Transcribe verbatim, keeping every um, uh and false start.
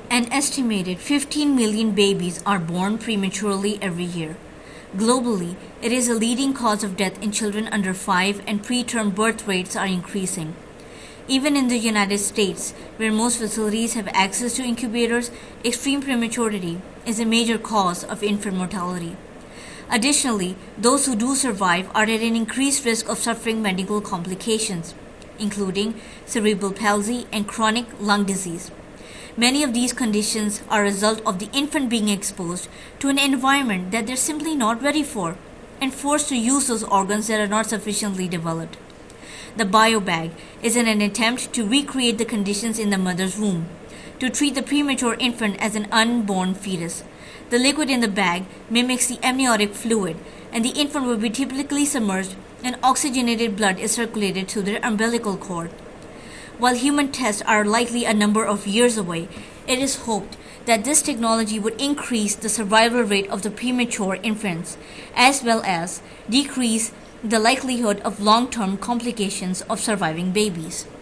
An estimated fifteen million babies are born prematurely every year. Globally, it is a leading cause of death in children under five, and preterm birth rates are increasing. Even in the United States, where most facilities have access to incubators, extreme prematurity is a major cause of infant mortality. Additionally, those who do survive are at an increased risk of suffering medical complications, including cerebral palsy and chronic lung disease. Many of these conditions are a result of the infant being exposed to an environment that they're simply not ready for and forced to use those organs that are not sufficiently developed. The BioBag is an attempt to recreate the conditions in the mother's womb, to treat the premature infant as an unborn fetus. The liquid in the bag mimics the amniotic fluid, and the infant will be typically submerged and oxygenated blood is circulated to their umbilical cord. While human tests are likely a number of years away, it is hoped that this technology would increase the survival rate of the premature infants, as well as decrease the likelihood of long-term complications of surviving babies.